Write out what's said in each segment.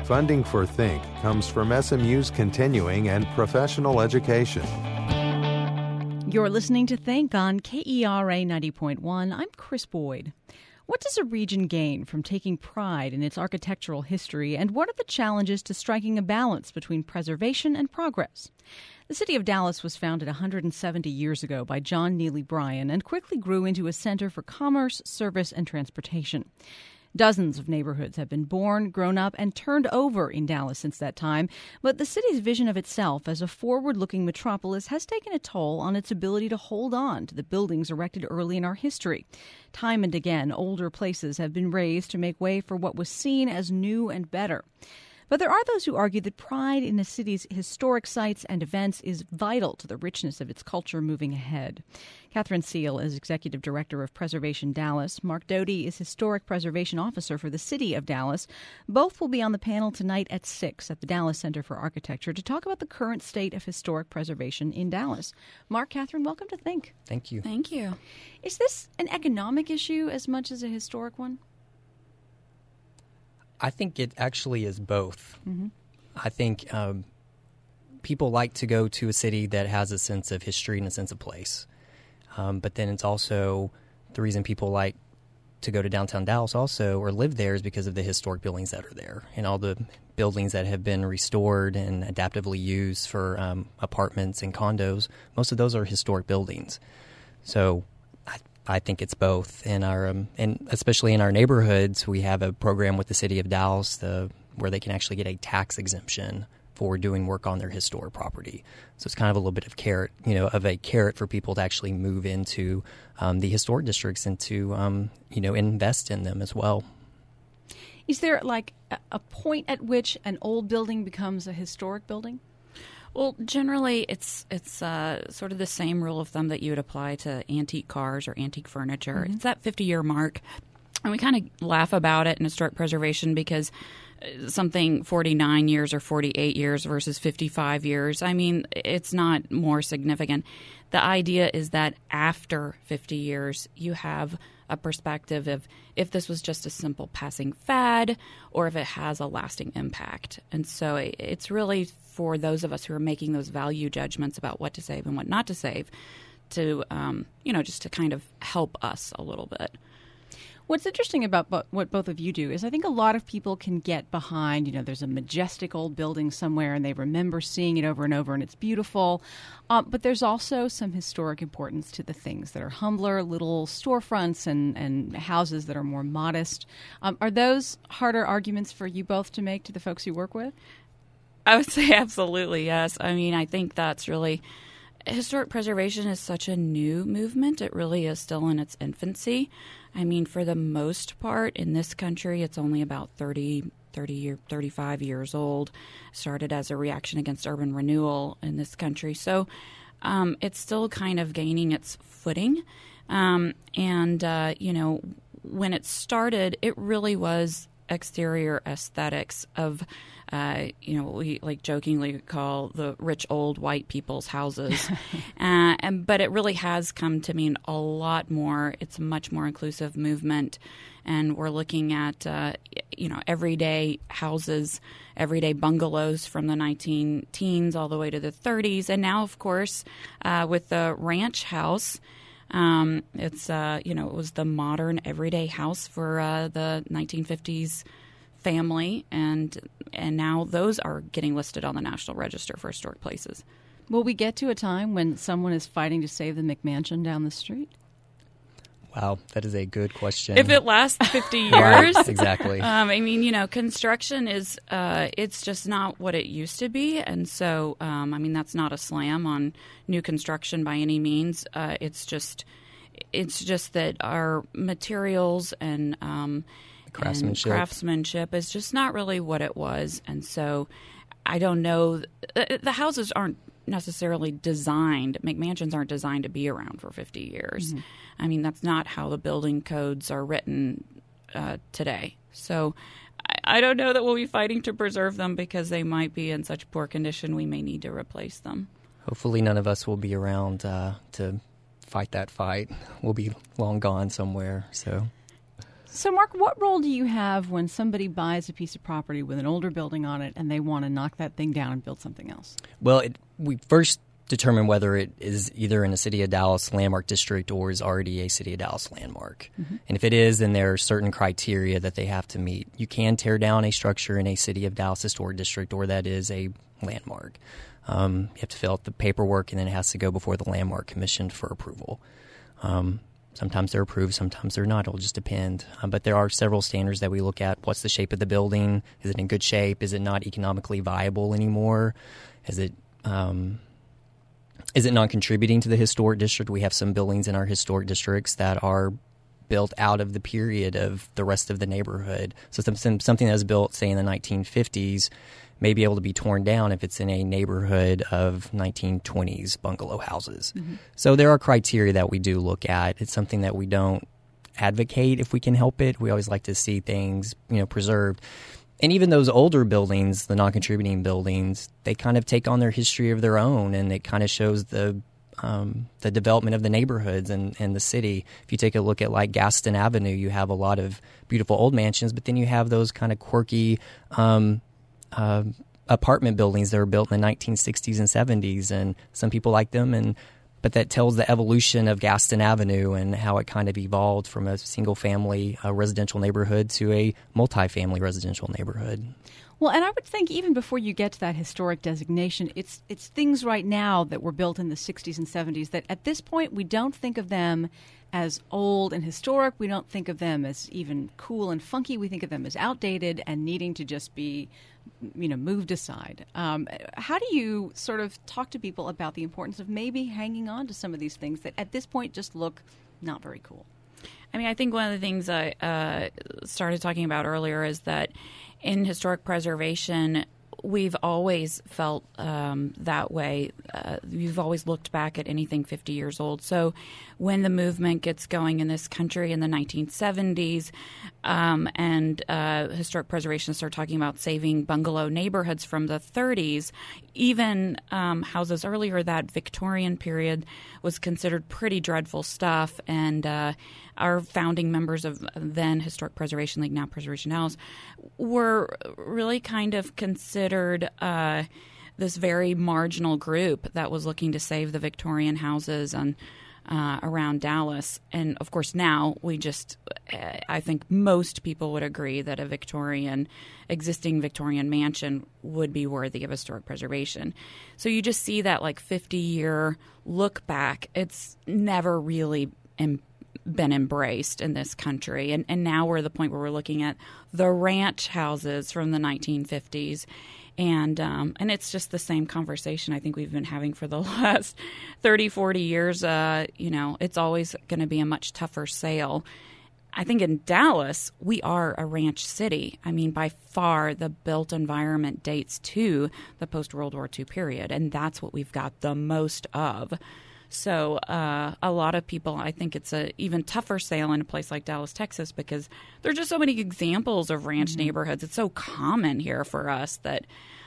Funding for Think comes from SMU's continuing and professional education. You're listening to Think on KERA 90.1. I'm Chris Boyd. What does a region gain from taking pride in its architectural history, and what are the challenges to striking a balance between preservation and progress? The city of Dallas was founded 170 years ago by John Neely Bryan and quickly grew into a center for commerce, service, and transportation. Dozens of neighborhoods have been born, grown up, and turned over in Dallas since that time, but the city's vision of itself as a forward-looking metropolis has taken a toll on its ability to hold on to the buildings erected early in our history. Time and again, older places have been razed to make way for what was seen as new and better. But there are those who argue that pride in a city's historic sites and events is vital to the richness of its culture moving ahead. Catherine Seal is Executive Director of Preservation Dallas. Mark Doty is Historic Preservation Officer for the City of Dallas. Both will be on the panel tonight at 6 at the Dallas Center for Architecture to talk about the current state of historic preservation in Dallas. Mark, Catherine, welcome to Think. Thank you. Thank you. Is this an economic issue as much as a historic one? I think it actually is both. Mm-hmm. I think people like to go to a city that has a sense of history and a sense of place. But then it's also the reason people like to go to downtown Dallas also or live there is because of the historic buildings that are there and all the buildings that have been restored and adaptively used for apartments and condos. Most of those are historic buildings. So I think it's both. In our and especially in our neighborhoods, we have a program with the city of Dallas where they can actually get a tax exemption for doing work on their historic property. So it's kind of a little bit of a carrot for people to actually move into the historic districts and to invest in them as well. Is there like a point at which an old building becomes a historic building? Well, generally, it's sort of the same rule of thumb that you would apply to antique cars or antique furniture. Mm-hmm. It's that 50-year mark, and we kind of laugh about it in historic preservation because something 49 years or 48 years versus 55 years, I mean, it's not more significant. The idea is that after 50 years, you have a perspective of if this was just a simple passing fad or if it has a lasting impact. And so it's really for those of us who are making those value judgments about what to save and what not to save to, just to kind of help us a little bit. What's interesting about what both of you do is I think a lot of people can get behind, there's a majestic old building somewhere and they remember seeing it over and over and it's beautiful. But there's also some historic importance to the things that are humbler, little storefronts and houses that are more modest. Are those harder arguments for you both to make to the folks you work with? I would say absolutely, yes. I mean, I think that's really historic preservation is such a new movement. It really is still in its infancy. I mean, for the most part, in this country, it's only about 35 years old. Started as a reaction against urban renewal in this country. So it's still kind of gaining its footing. When it started, it really was exterior aesthetics of what we like jokingly call the rich old white people's houses. But it really has come to mean a lot more. It's a much more inclusive movement. And we're looking at, everyday houses, everyday bungalows from the 19-teens all the way to the 30s. And now, of course, with the ranch house, it was the modern everyday house for the 1950s family, and now those are getting listed on the National Register for Historic Places. Will we get to a time when someone is fighting to save the McMansion down the street? Wow, that is a good question. If it lasts 50 years. Right, exactly. Construction is, it's just not what it used to be. And so, that's not a slam on new construction by any means. It's just that our materials and craftsmanship is just not really what it was. And so I don't know. The houses aren't necessarily designed. McMansions aren't designed to be around for 50 years. Mm-hmm. I mean, that's not how the building codes are written today. So I don't know that we'll be fighting to preserve them because they might be in such poor condition we may need to replace them. Hopefully none of us will be around to fight that fight. We'll be long gone somewhere. So, Mark, what role do you have when somebody buys a piece of property with an older building on it and they want to knock that thing down and build something else? Well, we first determine whether it is either in a City of Dallas landmark district or is already a City of Dallas landmark. Mm-hmm. And if it is, then there are certain criteria that they have to meet. You can tear down a structure in a City of Dallas historic district, or that is a landmark. You have to fill out the paperwork, and then it has to go before the Landmark Commission for approval. Sometimes they're approved, sometimes they're not. It'll just depend. But there are several standards that we look at. What's the shape of the building? Is it in good shape? Is it not economically viable anymore? Is it non-contributing to the historic district? We have some buildings in our historic districts that are built out of the period of the rest of the neighborhood. So something that was built, say, in the 1950s may be able to be torn down if it's in a neighborhood of 1920s bungalow houses. Mm-hmm. So there are criteria that we do look at. It's something that we don't advocate if we can help it. We always like to see things, preserved. And even those older buildings, the non-contributing buildings, they kind of take on their history of their own, and it kind of shows the development of the neighborhoods and the city. If you take a look at like Gaston Avenue, you have a lot of beautiful old mansions, but then you have those kind of quirky apartment buildings that were built in the 1960s and 70s, and some people like them, but that tells the evolution of Gaston Avenue and how it kind of evolved from a single-family residential neighborhood to a multi-family residential neighborhood. Well, and I would think even before you get to that historic designation, it's things right now that were built in the 60s and 70s that at this point we don't think of them as old and historic. We don't think of them as even cool and funky. We think of them as outdated and needing to just be, moved aside. How do you sort of talk to people about the importance of maybe hanging on to some of these things that at this point just look not very cool? I mean, I think one of the things I started talking about earlier is that in historic preservation, we've always felt that way. We've always looked back at anything 50 years old. So when the movement gets going in this country in the 1970s and historic preservation started talking about saving bungalow neighborhoods from the 30s, even houses earlier, that Victorian period was considered pretty dreadful stuff. And our founding members of then Historic Preservation League, now Preservation House, were really kind of considered this very marginal group that was looking to save the Victorian houses and around Dallas. And, of course, now I think most people would agree that existing Victorian mansion would be worthy of historic preservation. So you just see that 50-year look back. It's never really been embraced in this country. And now we're at the point where we're looking at the ranch houses from the 1950s. And it's just the same conversation I think we've been having for the last 30, 40 years. It's always going to be a much tougher sale. I think in Dallas, we are a ranch city. I mean, by far, the built environment dates to the post-World War II period, and that's what we've got the most of. So a lot of people, I think it's a even tougher sale in a place like Dallas, Texas, because there are just so many examples of ranch neighborhoods. It's so common here for us that,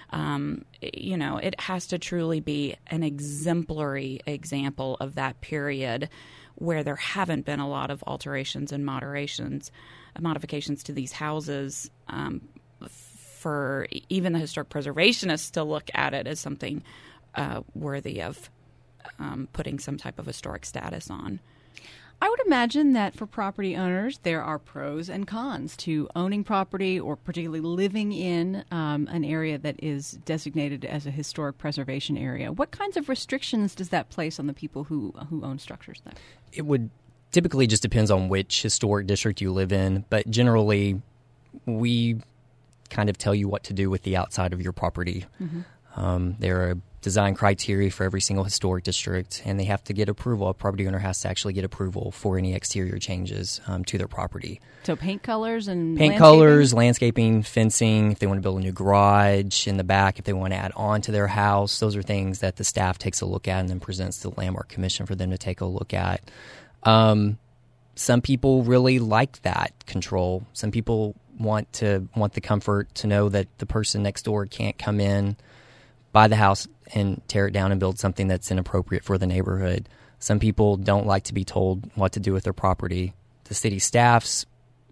it has to truly be an exemplary example of that period where there haven't been a lot of alterations and modifications to these houses for even the historic preservationists to look at it as something worthy of putting some type of historic status on. I would imagine that for property owners, there are pros and cons to owning property or particularly living in an area that is designated as a historic preservation area. What kinds of restrictions does that place on the people who own structures there? It would typically just depends on which historic district you live in, but generally we kind of tell you what to do with the outside of your property. Mm-hmm. There are design criteria for every single historic district, and they have to get approval. A property owner has to actually get approval for any exterior changes to their property. So paint colors and landscaping, fencing, if they want to build a new garage in the back, if they want to add on to their house, those are things that the staff takes a look at and then presents to the Landmark Commission for them to take a look at. Some people really like that control. Some people want the comfort to know that the person next door can't come in, buy the house, and tear it down and build something that's inappropriate for the neighborhood. Some people don't like to be told what to do with their property. The city staffs, the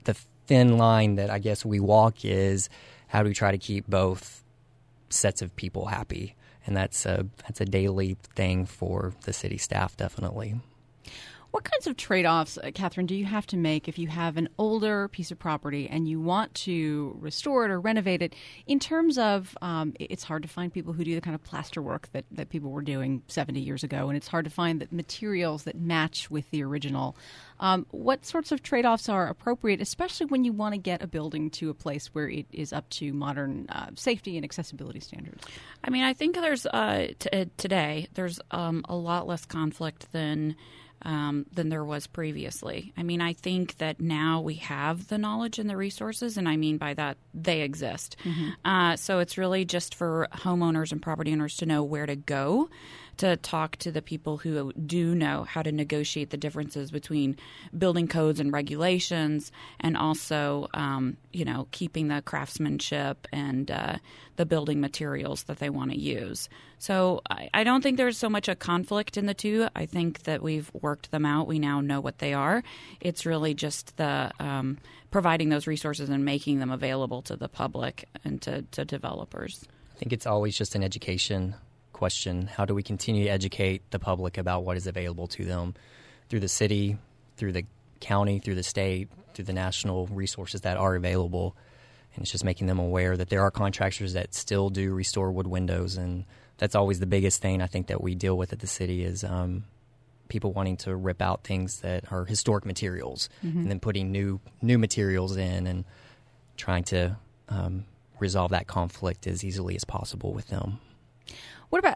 thin line that I guess we walk is how do we try to keep both sets of people happy? And that's a daily thing for the city staff, definitely. What kinds of trade-offs, Catherine, do you have to make if you have an older piece of property and you want to restore it or renovate it in terms of it's hard to find people who do the kind of plaster work that people were doing 70 years ago, and it's hard to find the materials that match with the original. What sorts of trade-offs are appropriate, especially when you want to get a building to a place where it is up to modern safety and accessibility standards? I mean, I think there's today there's a lot less conflict than there was previously. I mean, I think that now we have the knowledge and the resources, and I mean by that, they exist. Mm-hmm. So it's really just for homeowners and property owners to know where to go to talk to the people who do know how to negotiate the differences between building codes and regulations, and also, keeping the craftsmanship and the building materials that they want to use. So I don't think there's so much a conflict in the two. I think that we've worked them out. We now know what they are. It's really just the providing those resources and making them available to the public and to developers. I think it's always just an education question. How do we continue to educate the public about what is available to them through the city, through the county, through the state, through the national resources that are available? And it's just making them aware that there are contractors that still do restore wood windows, and that's always the biggest thing I think that we deal with at the city is people wanting to rip out things that are historic materials, mm-hmm. and then putting new materials in and trying to resolve that conflict as easily as possible with them. What about,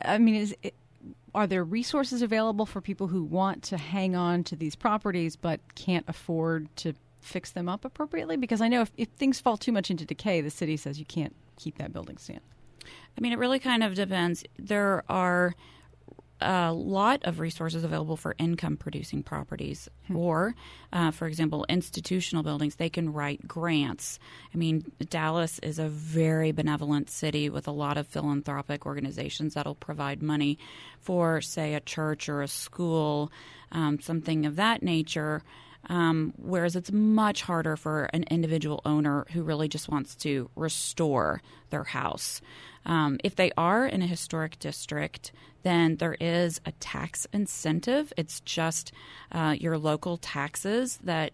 are there resources available for people who want to hang on to these properties but can't afford to fix them up appropriately? Because I know if things fall too much into decay, the city says you can't keep that building standing. I mean, it really kind of depends. There are a lot of resources available for income-producing properties, or, for example, institutional buildings. They can write grants. I mean, Dallas is a very benevolent city with a lot of philanthropic organizations that'll provide money for, say, a church or a school, something of that nature. Whereas it's much harder for an individual owner who really just wants to restore their house. If they are in a historic district, then there is a tax incentive. It's just your local taxes that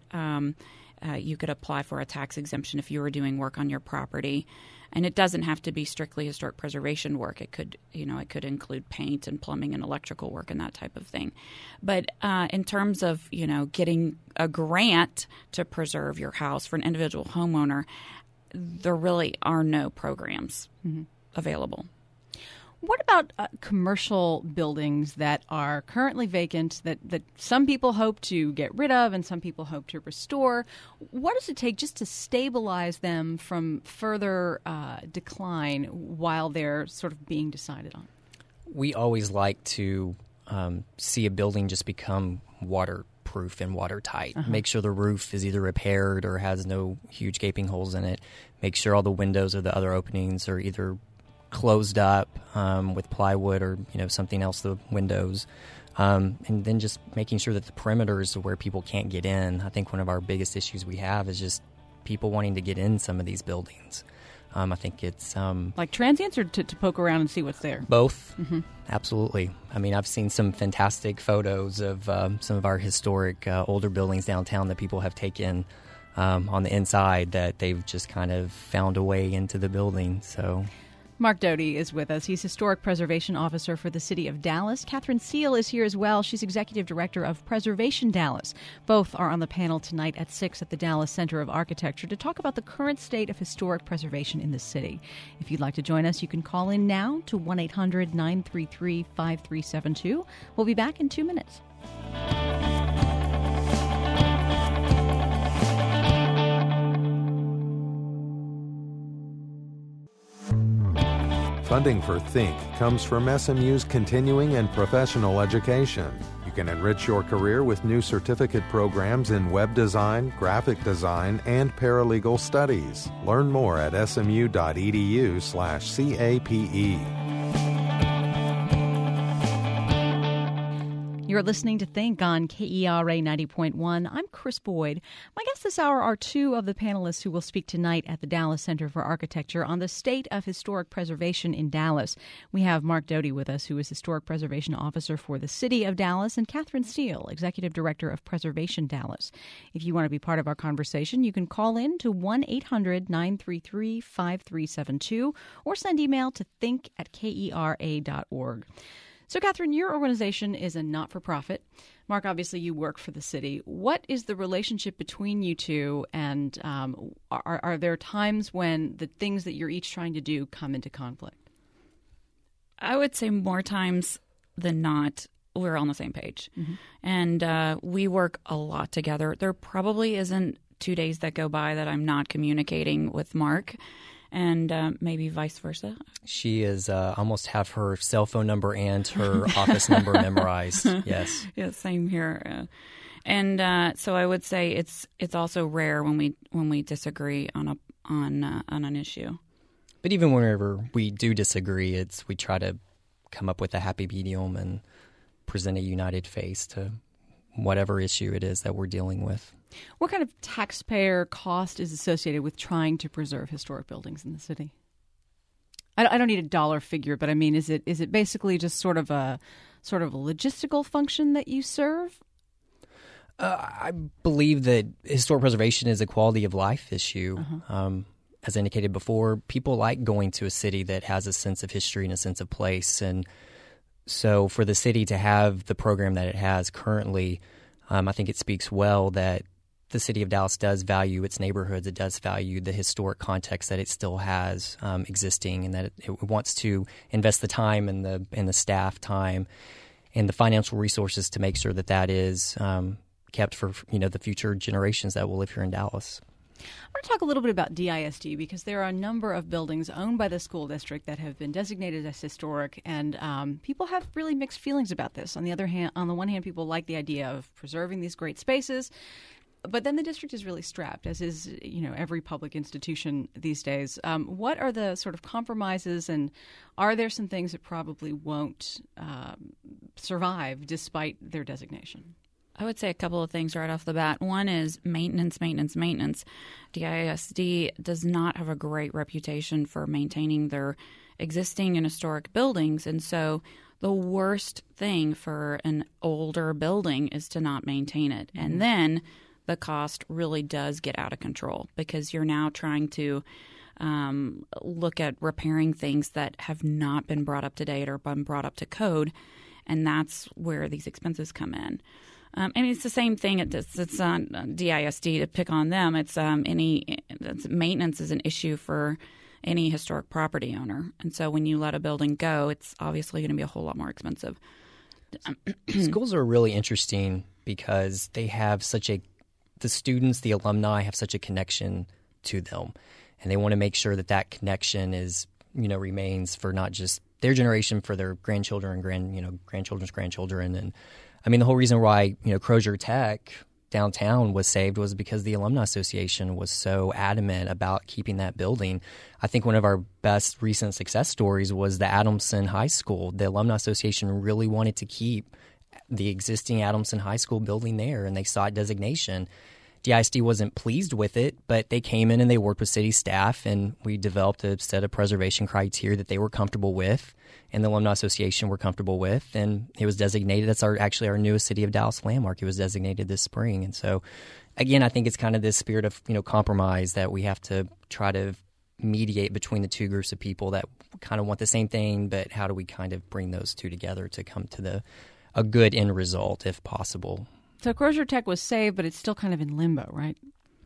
you could apply for a tax exemption if you were doing work on your property. And it doesn't have to be strictly historic preservation work. It could include paint and plumbing and electrical work and that type of thing. But in terms of, getting a grant to preserve your house for an individual homeowner, there really are no programs available. What about commercial buildings that are currently vacant that some people hope to get rid of and some people hope to restore? What does it take just to stabilize them from further decline while they're sort of being decided on? We always like to see a building just become waterproof and watertight. Uh-huh. Make sure the roof is either repaired or has no huge gaping holes in it. Make sure all the windows or the other openings are either closed up with plywood or something else, the windows, and then just making sure that the perimeters where people can't get in. I think one of our biggest issues we have is just people wanting to get in some of these buildings. I think it's like transients or to poke around and see what's there. Both. Mm-hmm. Absolutely. I mean, I've seen some fantastic photos of some of our historic older buildings downtown that people have taken on the inside that they've just kind of found a way into the building. So Mark Doty is with us. He's Historic Preservation Officer for the City of Dallas. Catherine Seal is here as well. She's Executive Director of Preservation Dallas. Both are on the panel tonight at 6 at the Dallas Center of Architecture to talk about the current state of historic preservation in the city. If you'd like to join us, you can call in now to 1-800-933-5372. We'll be back in 2 minutes. Funding for Think comes from SMU's continuing and professional education. You can enrich your career with new certificate programs in web design, graphic design, and paralegal studies. Learn more at smu.edu/CAPE. You're listening to Think on KERA 90.1. I'm Chris Boyd. My guests this hour are two of the panelists who will speak tonight at the Dallas Center for Architecture on the state of historic preservation in Dallas. We have Mark Doty with us, who is Historic Preservation Officer for the City of Dallas, and Catherine Steele, Executive Director of Preservation Dallas. If you want to be part of our conversation, you can call in to 1-800-933-5372 or send email to think@kera.org. So, Catherine, your organization is a not-for-profit. Mark, obviously, you work for the city. What is the relationship between you two, and are there times when the things that you're each trying to do come into conflict? I would say more times than not, we're on the same page. Mm-hmm. And we work a lot together. There probably isn't 2 days that go by that I'm not communicating with Mark. And maybe vice versa. She is almost have her cell phone number and her office number memorized. Yes. Yeah, same here. And so I would say it's also rare when we disagree on an issue. But even whenever we do disagree, we try to come up with a happy medium and present a united face to whatever issue it is that we're dealing with. What kind of taxpayer cost is associated with trying to preserve historic buildings in the city? I don't need a dollar figure, but I mean, is it basically just sort of a logistical function that you serve? I believe that historic preservation is a quality of life issue. Uh-huh. As indicated before, people like going to a city that has a sense of history and a sense of place, and so for the city to have the program that it has currently, I think it speaks well that the city of Dallas does value its neighborhoods. It does value the historic context that it still has existing, and that it wants to invest the time and the staff time and the financial resources to make sure that is kept for the future generations that will live here in Dallas. I want to talk a little bit about DISD because there are a number of buildings owned by the school district that have been designated as historic, and people have really mixed feelings about this. On the one hand, people like the idea of preserving these great spaces, but then the district is really strapped, as is every public institution these days. What are the sort of compromises, and are there some things that probably won't survive despite their designation? I would say a couple of things right off the bat. One is maintenance. DISD does not have a great reputation for maintaining their existing and historic buildings. And so the worst thing for an older building is to not maintain it. Mm-hmm. And then the cost really does get out of control because you're now trying to look at repairing things that have not been brought up to date or been brought up to code. And that's where these expenses come in. And it's the same thing. It's on DISD to pick on them. It's maintenance is an issue for any historic property owner. And so when you let a building go, it's obviously going to be a whole lot more expensive. Schools are really interesting because they have the students, the alumni have such a connection to them. And they want to make sure that connection is, remains for not just their generation, for their grandchildren and grandchildren's grandchildren. And I mean, the whole reason why, Crozier Tech downtown was saved was because the Alumni Association was so adamant about keeping that building. I think one of our best recent success stories was the Adamson High School. The Alumni Association really wanted to keep the existing Adamson High School building there, and they sought designation. DISD wasn't pleased with it, but they came in and they worked with city staff, and we developed a set of preservation criteria that they were comfortable with, and the Alumni Association were comfortable with, and it was designated. That's actually our newest City of Dallas landmark. It was designated this spring, and so again, I think it's kind of this spirit of compromise that we have to try to mediate between the two groups of people that kind of want the same thing, but how do we kind of bring those two together to come to a good end result if possible. So Crozier Tech was saved, but it's still kind of in limbo, right?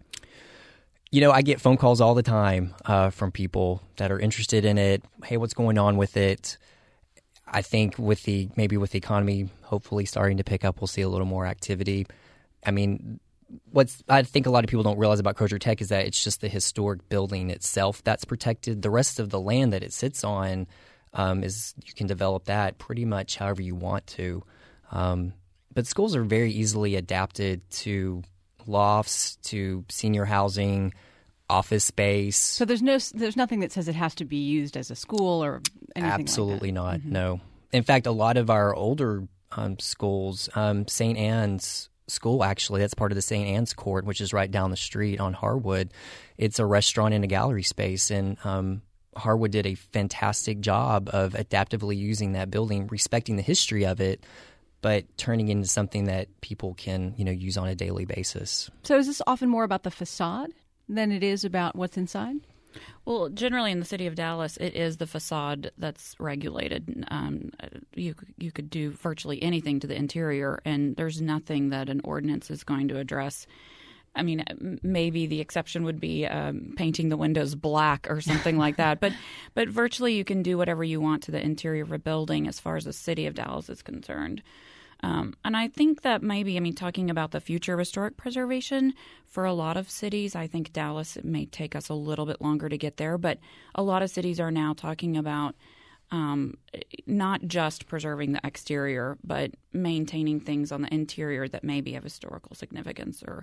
I get phone calls all the time from people that are interested in it. Hey, what's going on with it? I think with the economy hopefully starting to pick up, we'll see a little more activity. I mean, I think a lot of people don't realize about Crozier Tech is that it's just the historic building itself that's protected. The rest of the land that it sits on is you can develop that pretty much however you want to. But schools are very easily adapted to lofts, to senior housing, office space. So there's nothing that says it has to be used as a school or anything Absolutely like that. Not, mm-hmm. No. In fact, a lot of our older schools. St. Anne's School, actually, that's part of the St. Anne's Court, which is right down the street on Harwood. It's a restaurant and a gallery space, and Harwood did a fantastic job of adaptively using that building, respecting the history of it, but turning it into something that people can, use on a daily basis. So is this often more about the facade than it is about what's inside? Well, generally in the city of Dallas, it is the facade that's regulated. You could do virtually anything to the interior, and there's nothing that an ordinance is going to address. I mean, maybe the exception would be painting the windows black or something like that. But virtually you can do whatever you want to the interior of a building as far as the city of Dallas is concerned. And I think that maybe, talking about the future of historic preservation, for a lot of cities, I think Dallas, it may take us a little bit longer to get there, but a lot of cities are now talking about not just preserving the exterior, but maintaining things on the interior that may be of historical significance or,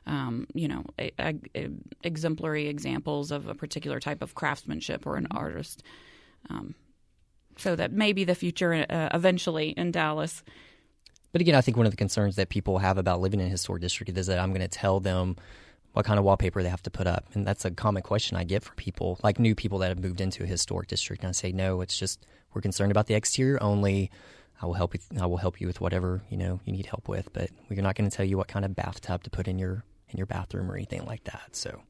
exemplary examples of a particular type of craftsmanship or an artist. So that may be the future eventually in Dallas. But again, I think one of the concerns that people have about living in a historic district is that I'm going to tell them what kind of wallpaper they have to put up. And that's a common question I get from people, like new people that have moved into a historic district. And I say, no, it's just we're concerned about the exterior only. I will help you with whatever, you need help with. But we're not going to tell you what kind of bathtub to put in your bathroom or anything like that. So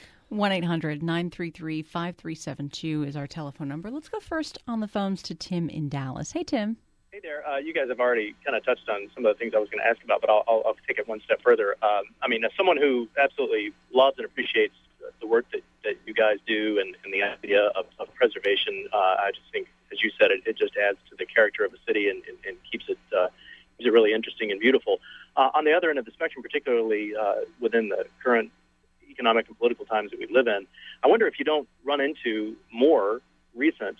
1-800-933-5372 is our telephone number. Let's go first on the phones to Tim in Dallas. Hey, Tim. Hey there. You guys have already kind of touched on some of the things I was going to ask about, but I'll take it one step further. As someone who absolutely loves and appreciates the work that you guys do and the idea of preservation, I just think, as you said, it just adds to the character of the city and keeps it really interesting and beautiful. On the other end of the spectrum, particularly within the current economic and political times that we live in, I wonder if you don't run into more recent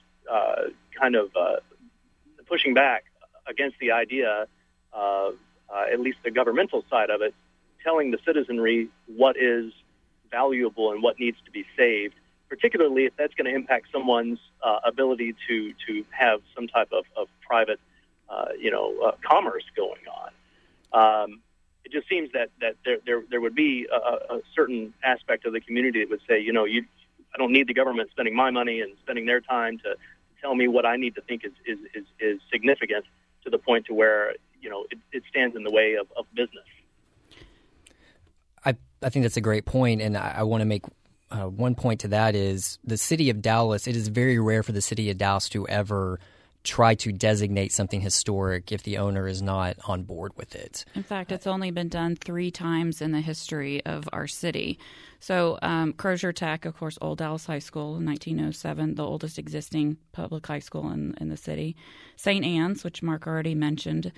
pushing back against the idea of, at least the governmental side of it, telling the citizenry what is valuable and what needs to be saved, particularly if that's going to impact someone's ability to have some type of private, commerce going on. It just seems that there would be a certain aspect of the community that would say, I don't need the government spending my money and spending their time to tell me what I need to think is significant to the point to where, it stands in the way of business. I think that's a great point, and I want to make one point to that is the city of Dallas, it is very rare for the city of Dallas to ever try to designate something historic if the owner is not on board with it. In fact, it's only been done 3 times in the history of our city. So Crozier Tech, of course, Old Dallas High School in 1907, the oldest existing public high school in the city. St. Anne's, which Mark already mentioned,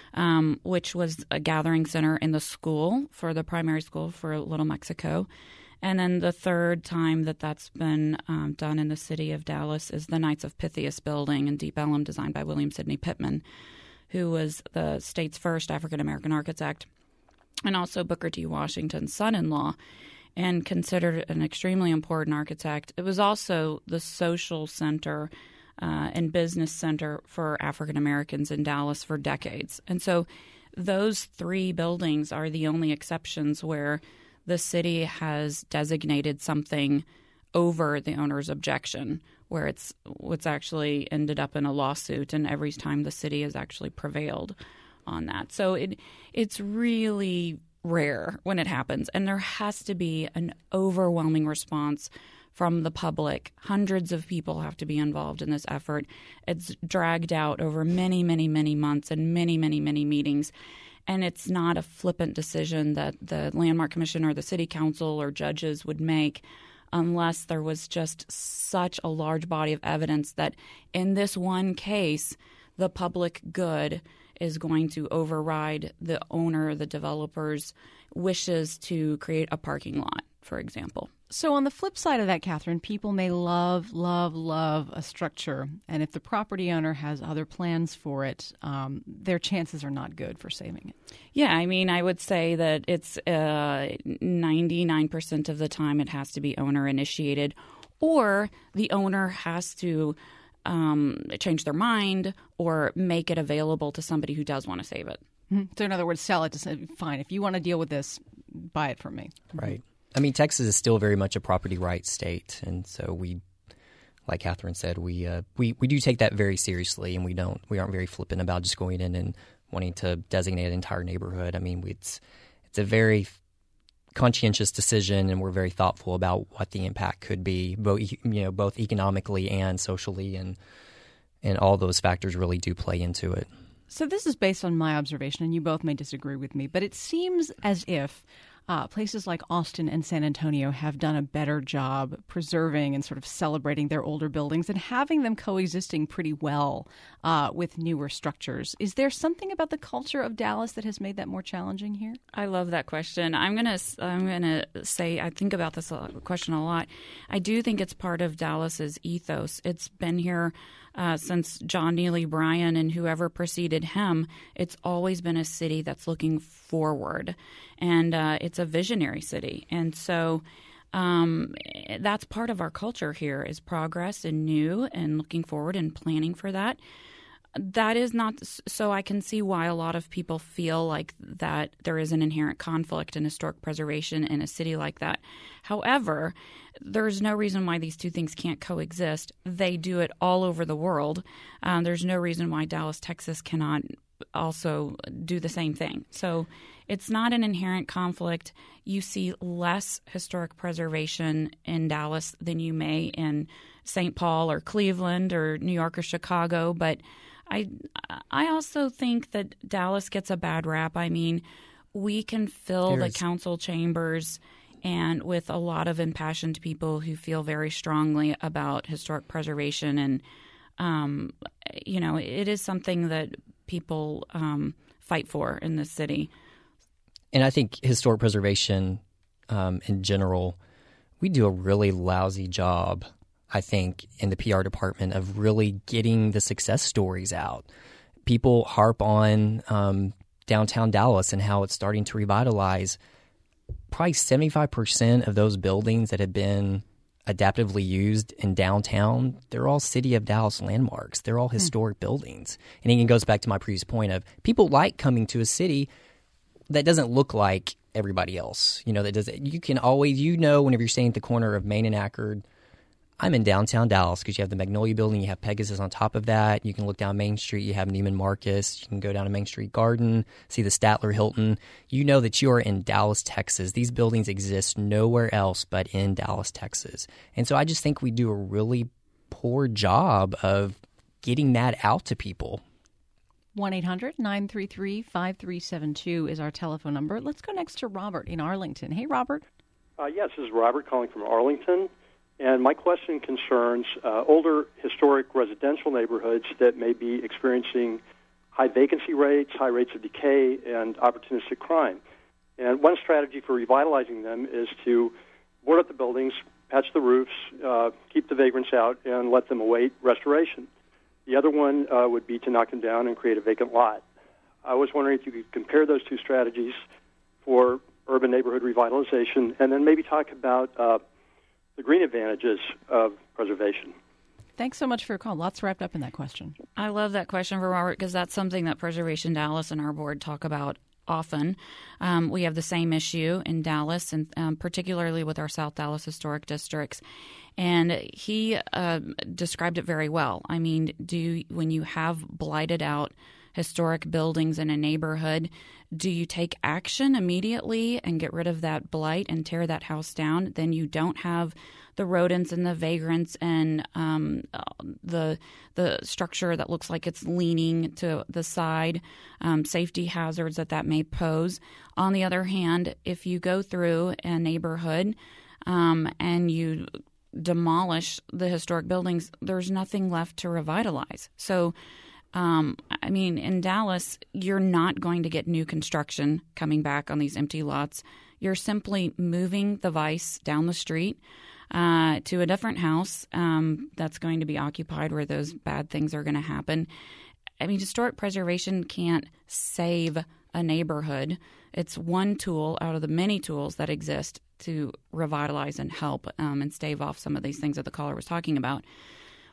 which was a gathering center in the school for the primary school for Little Mexico. And then the third time that's been done in the city of Dallas is the Knights of Pythias building in Deep Ellum, designed by William Sidney Pittman, who was the state's first African-American architect, and also Booker T. Washington's son-in-law, and considered an extremely important architect. It was also the social center and business center for African-Americans in Dallas for decades. And so those 3 buildings are the only exceptions where the city has designated something over the owner's objection, where it's actually ended up in a lawsuit, and every time the city has actually prevailed on that. So it's really rare when it happens, and there has to be an overwhelming response from the public. Hundreds of people have to be involved in this effort. It's dragged out over many, many, many months and many, many, many meetings. And it's not a flippant decision that the Landmark Commission or the City Council or judges would make unless there was just such a large body of evidence that in this one case, the public good is going to override the owner, the developer's wishes to create a parking lot, for example. So on the flip side of that, Catherine, people may love, love, love a structure. And if the property owner has other plans for it, their chances are not good for saving it. Yeah, I would say that it's 99% of the time it has to be owner initiated, or the owner has to change their mind or make it available to somebody who does want to save it. Mm-hmm. So in other words, sell it to say, fine, if you want to deal with this, buy it from me. Right. I mean, Texas is still very much a property rights state, and so we, like Catherine said, we do take that very seriously, and we aren't very flippant about just going in and wanting to designate an entire neighborhood. I mean, it's a very conscientious decision, and we're very thoughtful about what the impact could be, both economically and socially, and all those factors really do play into it. So this is based on my observation, and you both may disagree with me, but it seems as if places like Austin and San Antonio have done a better job preserving and sort of celebrating their older buildings and having them coexisting pretty well with newer structures. Is there something about the culture of Dallas that has made that more challenging here? I love that question. I'm gonna say I think about this question a lot. I do think it's part of Dallas's ethos. It's been here since John Neely Bryan and whoever preceded him. It's always been a city that's looking forward, and it's a visionary city. And so that's part of our culture here is progress and new and looking forward and planning for that. That is not – so I can see why a lot of people feel like that there is an inherent conflict in historic preservation in a city like that. However, there's no reason why these two things can't coexist. They do it all over the world. There's no reason why Dallas, Texas cannot also do the same thing. So it's not an inherent conflict. You see less historic preservation in Dallas than you may in St. Paul or Cleveland or New York or Chicago, but I also think that Dallas gets a bad rap. I mean, we can fill the council chambers and with a lot of impassioned people who feel very strongly about historic preservation. And, it is something that people fight for in this city. And I think historic preservation in general, we do a really lousy job, I think, in the PR department of really getting the success stories out. People harp on downtown Dallas and how it's starting to revitalize. Probably 75% of those buildings that have been adaptively used in downtown, they're all City of Dallas landmarks. They're all historic buildings. And it goes back to my previous point of people like coming to a city that doesn't look like everybody else. That does. You can always, whenever you're staying at the corner of Main and Ackerd, I'm in downtown Dallas because you have the Magnolia Building, you have Pegasus on top of that. You can look down Main Street, you have Neiman Marcus. You can go down to Main Street Garden, see the Statler Hilton. You know that you are in Dallas, Texas. These buildings exist nowhere else but in Dallas, Texas. And so I just think we do a really poor job of getting that out to people. 1-800-933-5372 is our telephone number. Let's go next to Robert in Arlington. Hey, Robert. Yes, this is Robert calling from Arlington. And my question concerns older historic residential neighborhoods that may be experiencing high vacancy rates, high rates of decay, and opportunistic crime. And one strategy for revitalizing them is to board up the buildings, patch the roofs, keep the vagrants out, and let them await restoration. The other one would be to knock them down and create a vacant lot. I was wondering if you could compare those two strategies for urban neighborhood revitalization, and then maybe talk about the green advantages of preservation. Thanks so much for your call. Lots wrapped up in that question. I love that question for Robert because that's something that Preservation Dallas and our board talk about often. We have the same issue in Dallas, and particularly with our South Dallas historic districts. And he described it very well. I mean, when you have blighted out historic buildings in a neighborhood, do you take action immediately and get rid of that blight and tear that house down? Then you don't have the rodents and the vagrants and the structure that looks like it's leaning to the side, safety hazards that may pose. On the other hand, if you go through a neighborhood and you demolish the historic buildings, there's nothing left to revitalize. So in Dallas, you're not going to get new construction coming back on these empty lots. You're simply moving the vice down the street to a different house that's going to be occupied where those bad things are going to happen. I mean, historic preservation can't save a neighborhood. It's one tool out of the many tools that exist to revitalize and help and stave off some of these things that the caller was talking about.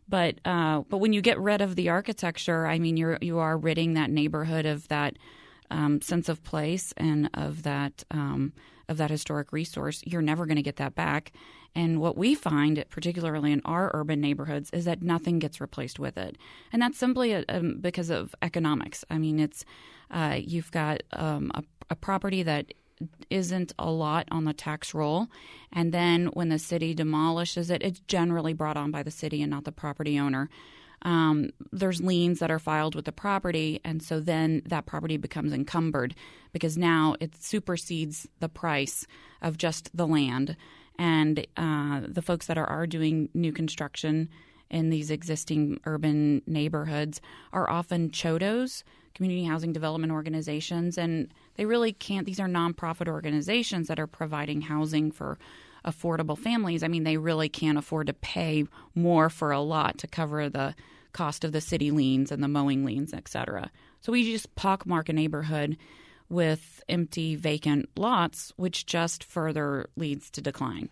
But when you get rid of the architecture, I mean, you are ridding that neighborhood of that sense of place and of that historic resource. You're never going to get that back. And what we find, particularly in our urban neighborhoods, is that nothing gets replaced with it. And that's simply because of economics. I mean, it's you've got a property that isn't a lot on the tax roll, and then when the city demolishes it, it's generally brought on by the city and not the property owner. There's liens that are filed with the property, and so then that property becomes encumbered because now it supersedes the price of just the land. And the folks that are doing new construction in these existing urban neighborhoods are often CHODOs, community housing development organizations, and they really can't. These are nonprofit organizations that are providing housing for affordable families. I mean, they really can't afford to pay more for a lot to cover the cost of the city liens and the mowing liens, et cetera. So we just pockmark a neighborhood with empty, vacant lots, which just further leads to decline.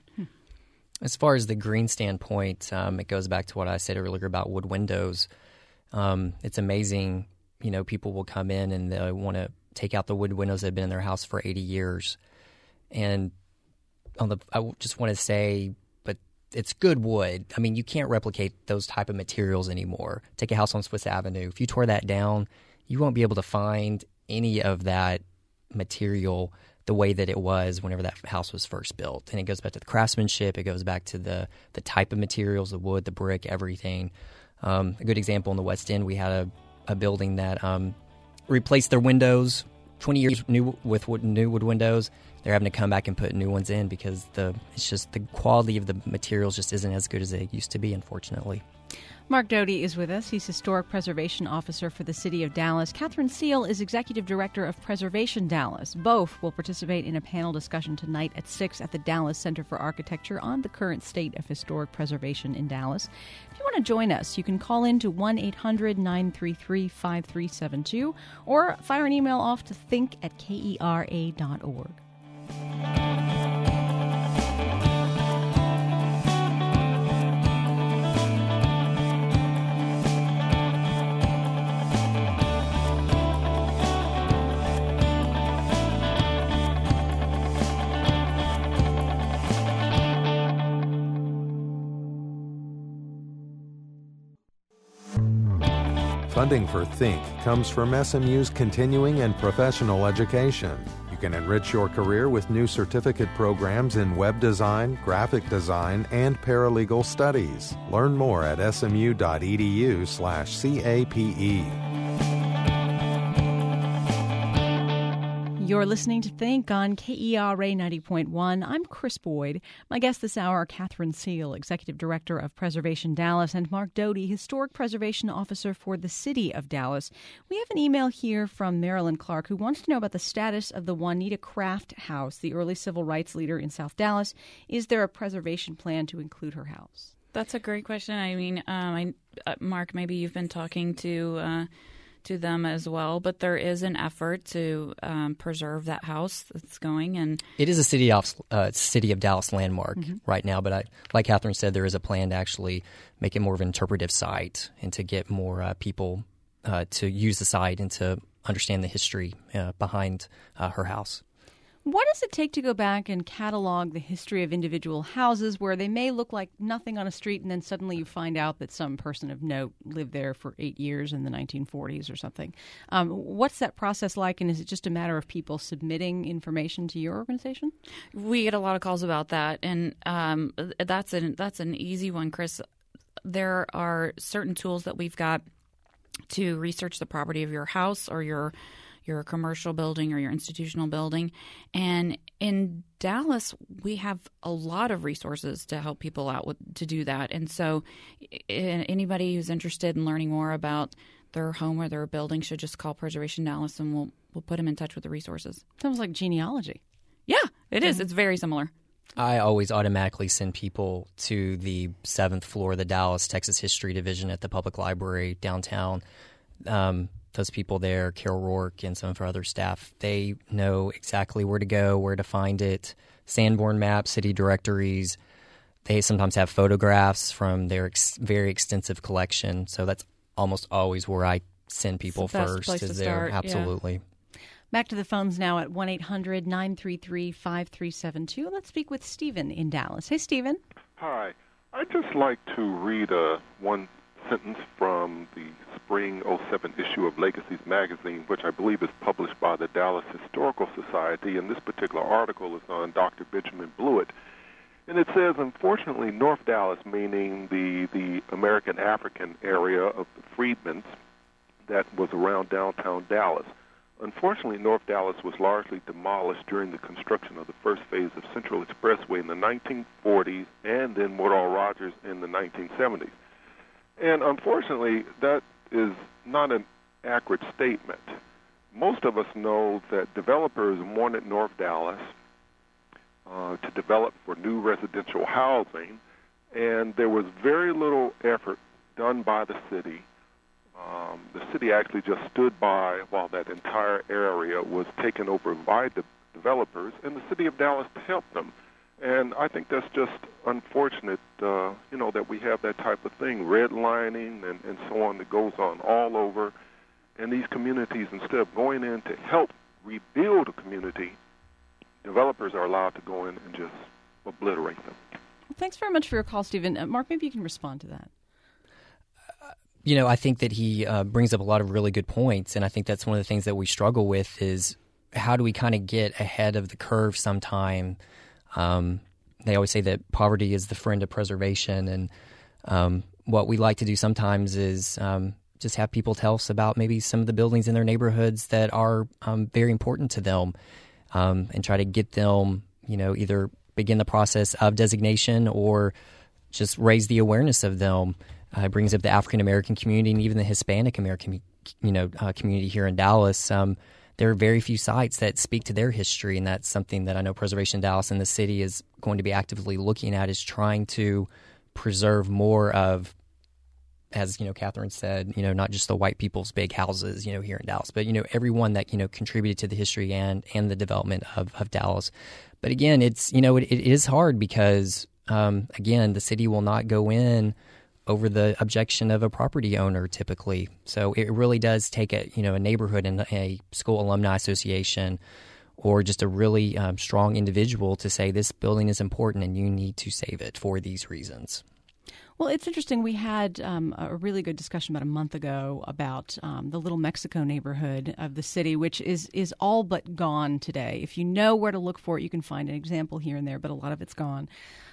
As far as the green standpoint, it goes back to what I said earlier about wood windows. It's amazing, people will come in and they want to take out the wood windows that have been in their house for 80 years. And I just want to say, but it's good wood. I mean, you can't replicate those type of materials anymore. Take a house on Swiss Avenue. If you tore that down, you won't be able to find any of that material the way that it was whenever that house was first built. And it goes back to the craftsmanship. It goes back to the type of materials, the wood, the brick, everything. A good example in the West End, we had a building that replaced their windows 20 years new with new wood windows. They're having to come back and put new ones in because it's just the quality of the materials just isn't as good as they used to be, unfortunately. Mark Doty is with us. He's Historic Preservation Officer for the City of Dallas. Catherine Seal is Executive Director of Preservation Dallas. Both will participate in a panel discussion tonight at 6 at the Dallas Center for Architecture on the current state of historic preservation in Dallas. If you want to join us, you can call in to 1-800-933-5372 or fire an email off to think@kera.org. Funding for Think comes from SMU's continuing and professional education. You can enrich your career with new certificate programs in web design, graphic design, and paralegal studies. Learn more at smu.edu/CAPE. You're listening to Think on KERA 90.1. I'm Chris Boyd. My guests this hour are Catherine Seal, Executive Director of Preservation Dallas, and Mark Doty, Historic Preservation Officer for the City of Dallas. We have an email here from Marilyn Clark, who wants to know about the status of the Juanita Craft House, the early civil rights leader in South Dallas. Is there a preservation plan to include her house? That's a great question. I mean, Mark, maybe you've been talking to them as well, but there is an effort to preserve that house that's going. And it is a City of Dallas landmark right now, but like Catherine said, there is a plan to actually make it more of an interpretive site and to get more people to use the site and to understand the history behind her house. What does it take to go back and catalog the history of individual houses where they may look like nothing on a street and then suddenly you find out that some person of note lived there for 8 years in the 1940s or something? What's that process like, and is it just a matter of people submitting information to your organization? We get a lot of calls about that, and that's an easy one, Chris. There are certain tools that we've got to research the property of your house or your commercial building or your institutional building. And in Dallas, we have a lot of resources to help people out to do that. And so anybody who's interested in learning more about their home or their building should just call Preservation Dallas, and we'll put them in touch with the resources. Sounds like genealogy. Yeah, it is. It's very similar. I always automatically send people to the 7th floor of the Dallas Texas History Division at the Public Library downtown. Those people there, Carol Rourke and some of our other staff, they know exactly where to go, where to find it. Sanborn maps, city directories. They sometimes have photographs from their very extensive collection. So that's almost always where I send people first. Is there absolutely. Yeah. Back to the phones now at 1-800-933-5372. Let's speak with Stephen in Dallas. Hey, Stephen. Hi. I'd just like to read one sentence from the spring '07 issue of Legacies magazine, which I believe is published by the Dallas Historical Society. And this particular article is on Dr. Benjamin Blewett. And it says, unfortunately, North Dallas, meaning the American African area of the freedmen's that was around downtown Dallas. Unfortunately, North Dallas was largely demolished during the construction of the first phase of Central Expressway in the 1940s and then Woodall Rogers in the 1970s. And unfortunately, that is not an accurate statement. Most of us know that developers wanted North Dallas to develop for new residential housing, and there was very little effort done by the city. The city actually just stood by while that entire area was taken over by the developers, and the city of Dallas helped them. And I think that's just unfortunate, that we have that type of thing, redlining and so on, that goes on all over. And these communities, instead of going in to help rebuild a community, developers are allowed to go in and just obliterate them. Thanks very much for your call, Stephen. Mark, maybe you can respond to that. I think that he brings up a lot of really good points, and I think that's one of the things that we struggle with is how do we kind of get ahead of the curve sometime. They always say that poverty is the friend of preservation, and what we like to do sometimes is just have people tell us about maybe some of the buildings in their neighborhoods that are very important to them, and try to get them, either begin the process of designation or just raise the awareness of them. It brings up the African-American community and even the Hispanic-American, community here in Dallas. There are very few sites that speak to their history, and that's something that I know Preservation Dallas and the city is going to be actively looking at, is trying to preserve more of, as, Catherine said, not just the white people's big houses, here in Dallas, but, everyone that, contributed to the history and the development of Dallas. But again, it's, it is hard because, again, the city will not go in over the objection of a property owner typically. So it really does take a neighborhood and a school alumni association or just a really strong individual to say this building is important and you need to save it for these reasons. Well, it's interesting. We had a really good discussion about a month ago about the Little Mexico neighborhood of the city, which is all but gone today. If you know where to look for it, you can find an example here and there, but a lot of it's gone.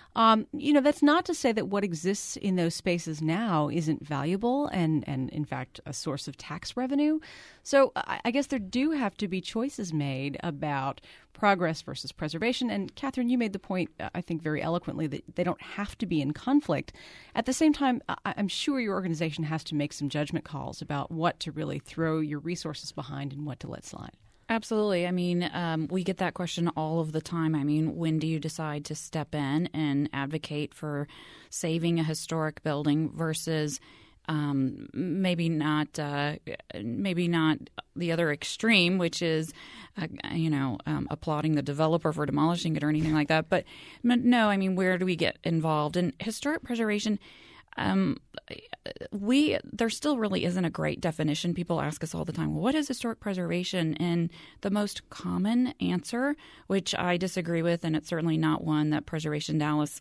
That's not to say that what exists in those spaces now isn't valuable and in fact, a source of tax revenue. So I guess there do have to be choices made about progress versus preservation. And Catherine, you made the point, I think, very eloquently that they don't have to be in conflict. At the same time, I'm sure your organization has to make some judgment calls about what to really throw your resources behind and what to let slide. Absolutely. I mean, we get that question all of the time. I mean, when do you decide to step in and advocate for saving a historic building versus maybe not the other extreme, which is, applauding the developer for demolishing it or anything like that. But no, I mean, where do we get involved? In historic preservation, there still really isn't a great definition. People ask us all the time, what is historic preservation? And the most common answer, which I disagree with, and it's certainly not one that Preservation Dallas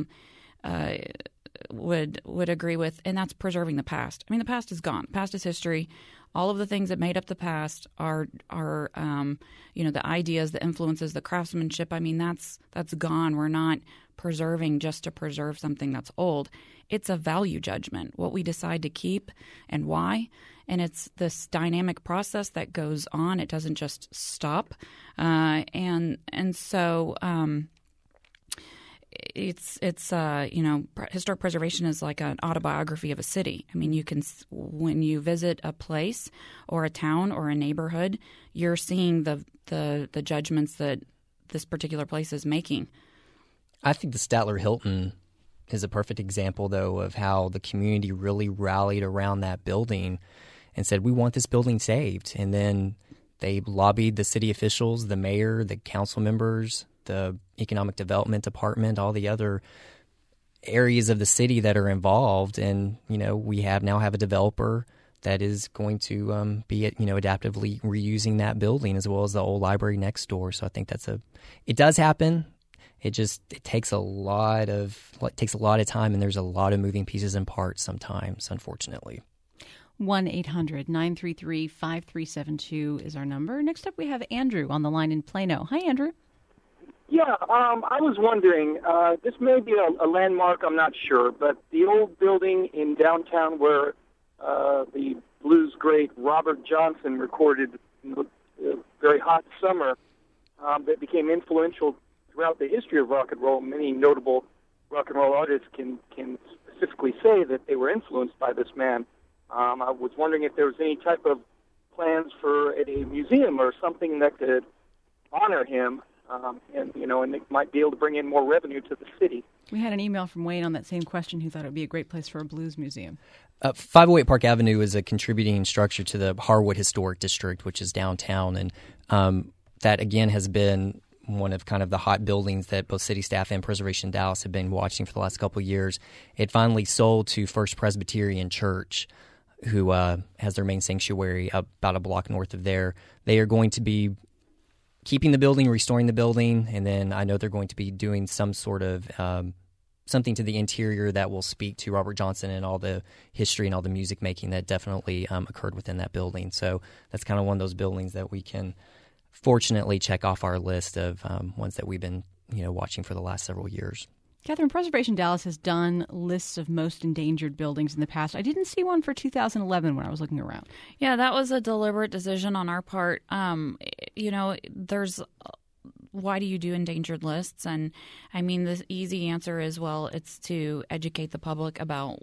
would agree with, and that's preserving the past. I mean, the past is gone. Past is history. All of the things that made up the past are the ideas, the influences, the craftsmanship. I mean, that's gone. We're not preserving just to preserve something that's old. It's a value judgment, what we decide to keep and why. And it's this dynamic process that goes on. It doesn't just stop. So historic preservation is like an autobiography of a city. I mean, when you visit a place or a town or a neighborhood, you're seeing the judgments that this particular place is making. I think the Statler Hilton is a perfect example, though, of how the community really rallied around that building and said, we want this building saved. And then they lobbied the city officials, the mayor, the council members, the economic development department, all the other areas of the city that are involved. And, we now have a developer that is going to be, adaptively reusing that building as well as the old library next door. So I think it does happen. It takes a lot of time, and there's a lot of moving pieces and parts sometimes, unfortunately. 1-800-933-5372 is our number. Next up, we have Andrew on the line in Plano. Hi, Andrew. Yeah, I was wondering, this may be a landmark, I'm not sure, but the old building in downtown where the blues great Robert Johnson recorded in the very hot summer that became influential throughout the history of rock and roll. Many notable rock and roll artists can specifically say that they were influenced by this man. I was wondering if there was any type of plans for a museum or something that could honor him, and it might be able to bring in more revenue to the city. We had an email from Wayne on that same question who thought it would be a great place for a blues museum. 508 Park Avenue is a contributing structure to the Harwood Historic District, which is downtown, and that, again, has been one of kind of the hot buildings that both city staff and Preservation Dallas have been watching for the last couple of years. It finally sold to First Presbyterian Church, who has their main sanctuary about a block north of there. They are going to be keeping the building, restoring the building, and then I know they're going to be doing some sort of something to the interior that will speak to Robert Johnson and all the history and all the music making that definitely occurred within that building. So that's kind of one of those buildings that we can fortunately check off our list of ones that we've been watching for the last several years. Catherine, Preservation Dallas has done lists of most endangered buildings in the past. I didn't see one for 2011 when I was looking around. Yeah, that was a deliberate decision on our part. There's why do you do endangered lists? And I mean, the easy answer is, well, it's to educate the public about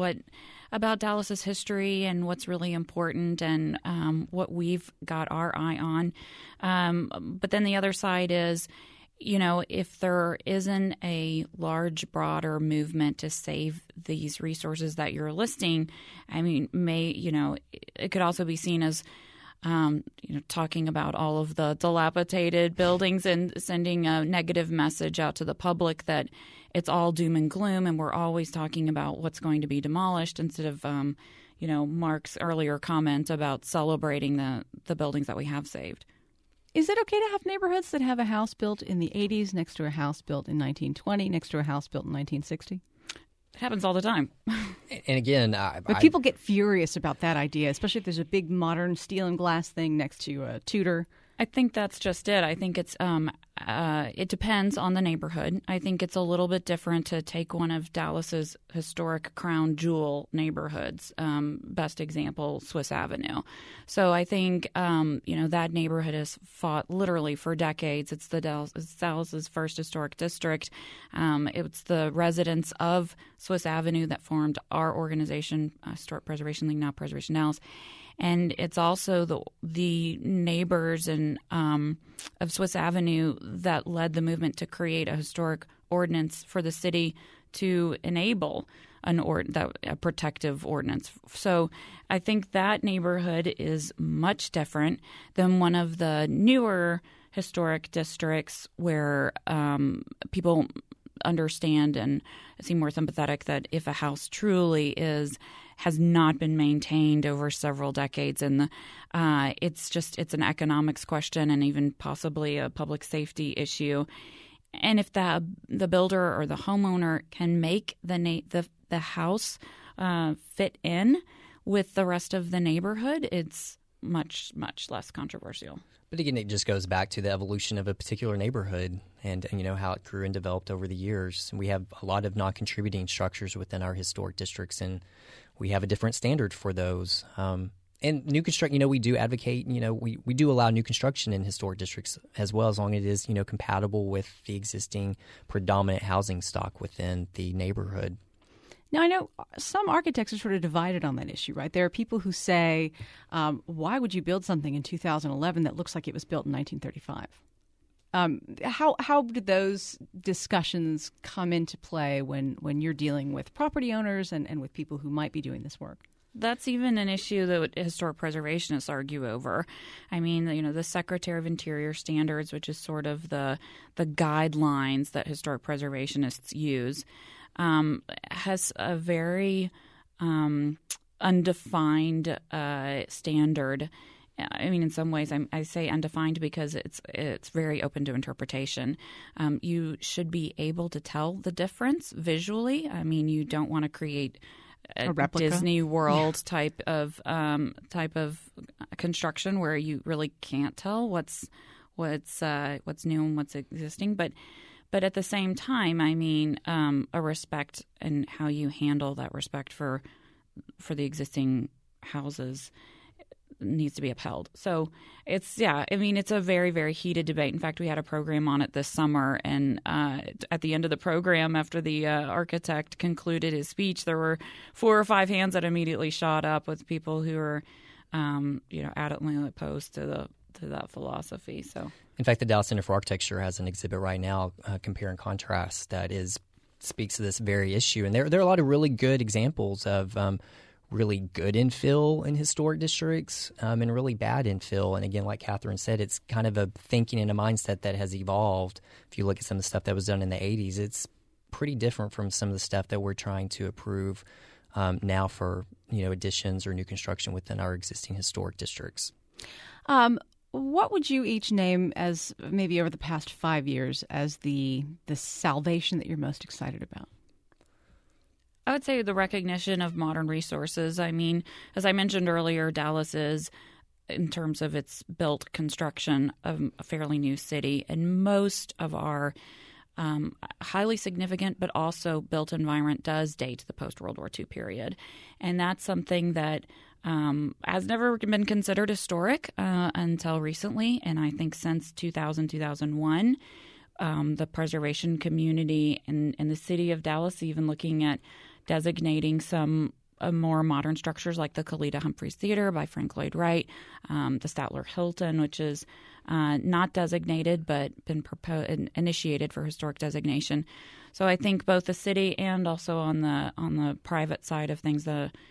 Dallas's history and what's really important and what we've got our eye on. But then the other side is, if there isn't a large, broader movement to save these resources that you're listing, I mean, it could also be seen as, talking about all of the dilapidated buildings and sending a negative message out to the public that it's all doom and gloom and we're always talking about what's going to be demolished instead of, Mark's earlier comment about celebrating the buildings that we have saved. Is it okay to have neighborhoods that have a house built in the 80s next to a house built in 1920, next to a house built in 1960? It happens all the time. And again, but people get furious about that idea, especially if there's a big modern steel and glass thing next to a Tudor. I think that's just it. I think it's it depends on the neighborhood. I think it's a little bit different to take one of Dallas's historic crown jewel neighborhoods. Best example, Swiss Avenue. So I think that neighborhood has fought literally for decades. It's Dallas's first historic district. It's the residents of Swiss Avenue that formed our organization, Historic Preservation League, now Preservation Dallas. And it's also the neighbors and of Swiss Avenue that led the movement to create a historic ordinance for the city to enable a protective ordinance. So I think that neighborhood is much different than one of the newer historic districts where people understand and seem more sympathetic that if a house truly has not been maintained over several decades, and it's an economics question and even possibly a public safety issue. And if the builder or the homeowner can make the house fit in with the rest of the neighborhood, it's much, much less controversial. But again, it just goes back to the evolution of a particular neighborhood and how it grew and developed over the years. We have a lot of non-contributing structures within our historic districts, and we have a different standard for those. And new construction, we do advocate, we do allow new construction in historic districts as well, as long as it is, compatible with the existing predominant housing stock within the neighborhood. Now, I know some architects are sort of divided on that issue, right? There are people who say, why would you build something in 2011 that looks like it was built in 1935? How do those discussions come into play when you're dealing with property owners and with people who might be doing this work? That's even an issue that historic preservationists argue over. I mean, the Secretary of Interior standards, which is sort of the guidelines that historic preservationists use, has a very undefined standard. I mean, in some ways, I say undefined because it's very open to interpretation. You should be able to tell the difference visually. I mean, you don't want to create a Disney World type of construction where you really can't tell what's new and what's existing. But at the same time, I mean, a respect and how you handle that respect for the existing houses needs to be upheld. So it's a very, very heated debate. In fact, we had a program on it this summer, and at the end of the program, after the architect concluded his speech, there were 4 or 5 hands that immediately shot up with people who were, adamantly opposed to that philosophy. So, in fact, the Dallas Center for Architecture has an exhibit right now, Compare and Contrast, that speaks to this very issue. And there are a lot of really good examples of really good infill in historic districts and really bad infill. And again, like Catherine said, it's kind of a thinking and a mindset that has evolved. If you look at some of the stuff that was done in the 80s, it's pretty different from some of the stuff that we're trying to approve now for additions or new construction within our existing historic districts. What would you each name as maybe over the past 5 years as the salvation that you're most excited about? I would say the recognition of modern resources. I mean, as I mentioned earlier, Dallas is, in terms of its built construction, a fairly new city, and most of our highly significant but also built environment does date to the post-World War II period. And that's something that has never been considered historic until recently, and I think since 2000, 2001, the preservation community and the city of Dallas even looking at designating some more modern structures like the Kalita Humphreys Theater by Frank Lloyd Wright, the Statler Hilton, which is not designated but been initiated for historic designation. So I think both the city and also on the private side of things,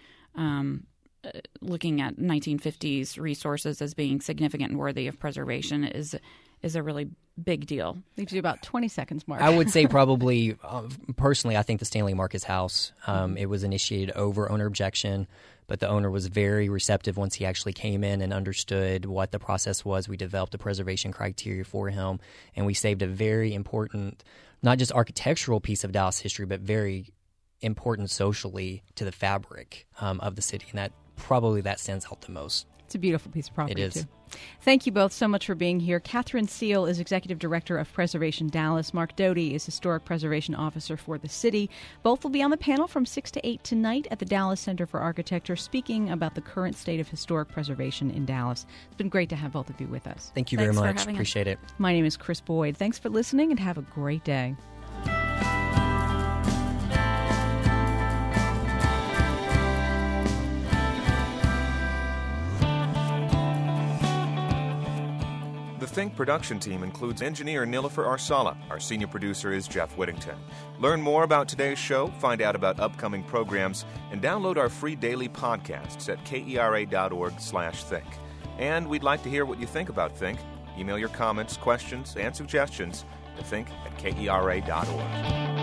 looking at 1950s resources as being significant and worthy of preservation is a really big deal. Leaves you about 20 seconds, Mark. I would say probably, personally, I think the Stanley Marcus House, it was initiated over owner objection, but the owner was very receptive once he actually came in and understood what the process was. We developed a preservation criteria for him, and we saved a very important, not just architectural piece of Dallas history, but very important socially to the fabric of the city, and that stands out the most. It's a beautiful piece of property, it is. too. Thank you both so much for being here. Catherine Seal is Executive Director of Preservation Dallas. Mark Doty is Historic Preservation Officer for the city. Both will be on the panel from 6 to 8 tonight at the Dallas Center for Architecture, speaking about the current state of historic preservation in Dallas. It's been great to have both of you with us. Thank you very much. Appreciate it. My name is Chris Boyd. Thanks for listening and have a great day. The Think production team includes engineer Nilofer Arsala. Our senior producer is Jeff Whittington. Learn more about today's show, find out about upcoming programs, and download our free daily podcasts at kera.org/think. And we'd like to hear what you think about Think. Email your comments, questions, and suggestions to think@kera.org.